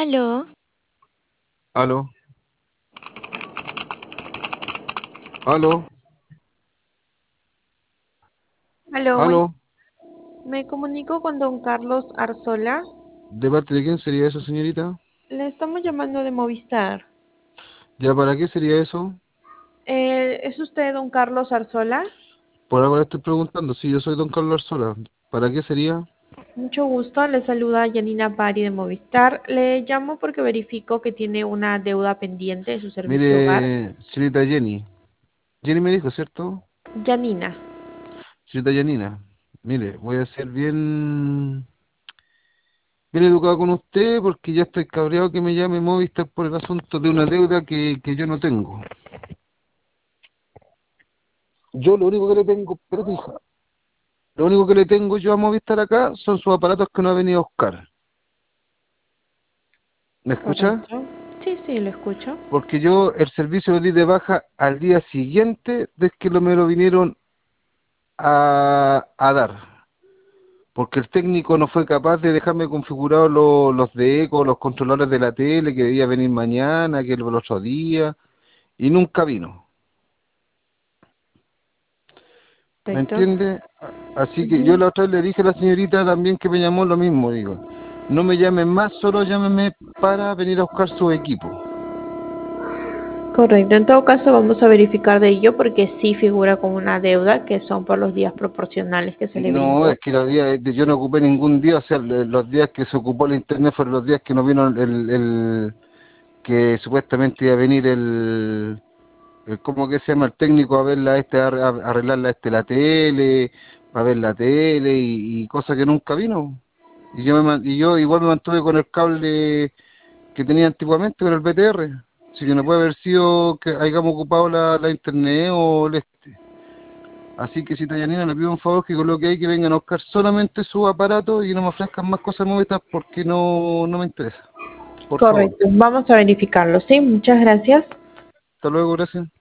Aló, Aló, aló, aló, aló. me comunico con don Carlos Arzola. ¿De parte de quién sería eso, señorita? Le estamos llamando de Movistar. ¿Ya para qué sería eso? ¿Es usted don Carlos Arzola? Por ahora estoy preguntando. Si yo soy don Carlos Arzola, ¿para qué sería? Mucho gusto, le saluda Janina Pari de Movistar. Le llamo porque verifico que tiene una deuda pendiente de su servicio hogar. Mire, señorita Jenny. Jenny me dijo, ¿cierto? Janina, Señorita Janina. Mire, voy a ser bien educado con usted porque ya estoy cabreado que me llame Movistar por el asunto de una deuda que yo no tengo. Yo lo único que le tengo, pero hija, lo único que le tengo yo a Movistar acá son sus aparatos que no ha venido a buscar. ¿Me escucha? correcto. Sí, sí, lo escucho. Porque yo el servicio lo di de baja al día siguiente de que me lo vinieron a dar. Porque el técnico no fue capaz de dejarme configurados los de eco, los controladores de la tele, que debía venir mañana, que el otro día, y nunca vino. ¿Me Perfecto. entiende? Así que yo Ujú. la otra vez le dije a la señorita también que me llamó lo mismo, digo, no me llamen más, solo llámeme para venir a buscar su equipo. Correcto, en todo caso vamos a verificar de ello porque sí figura como una deuda que son por los días proporcionales que se le No, brindó. es que los días, yo no ocupé ningún día, o sea, los días que se ocupó el internet fueron los días que no vino que supuestamente iba a venir ¿cómo que se llama? El técnico a ver arreglar la tele, a ver la tele y cosas que nunca vino. Y yo igual me mantuve con el cable que tenía antiguamente, con el BTR. Así que no puede haber sido que hayamos ocupado la internet o el este. Así que si Tayanina le pido un favor que coloque ahí que vengan a buscar solamente su aparato y no me ofrezcan más cosas Movistar porque no me interesa. Por favor. Correcto, vamos a verificarlo, ¿sí? Muchas gracias. Hasta luego, gracias.